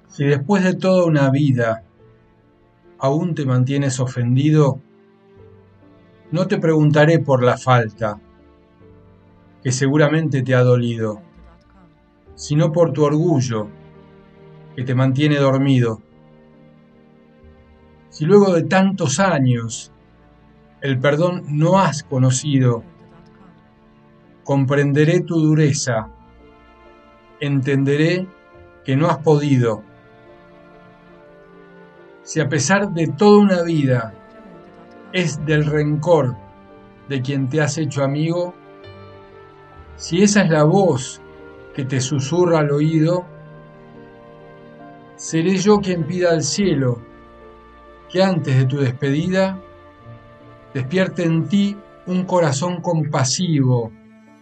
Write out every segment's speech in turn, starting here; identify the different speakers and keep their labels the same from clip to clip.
Speaker 1: Si después de toda una vida aún te mantienes ofendido, no te preguntaré por la falta, que seguramente te ha dolido, sino por tu orgullo, que te mantiene dormido. Si luego de tantos años el perdón no has conocido, comprenderé tu dureza, entenderé que no has podido. Si a pesar de toda una vida es del rencor de quien te has hecho amigo, si esa es la voz que te susurra al oído, seré yo quien pida al cielo que antes de tu despedida despierte en ti un corazón compasivo.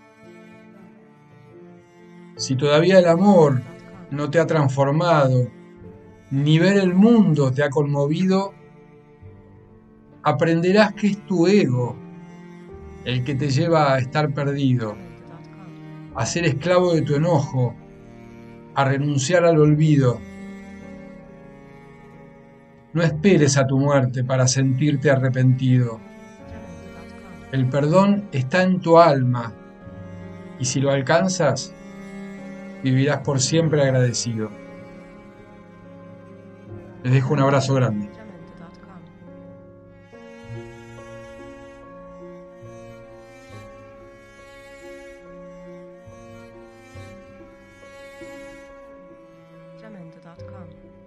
Speaker 1: Si todavía el amor no te ha transformado, ni ver el mundo te ha conmovido, aprenderás que es tu ego el que te lleva a estar perdido, a ser esclavo de tu enojo, a renunciar al olvido. No esperes a tu muerte para sentirte arrepentido. El perdón está en tu alma y si lo alcanzas, vivirás por siempre agradecido. Les dejo un abrazo grande.
Speaker 2: Jamendo.com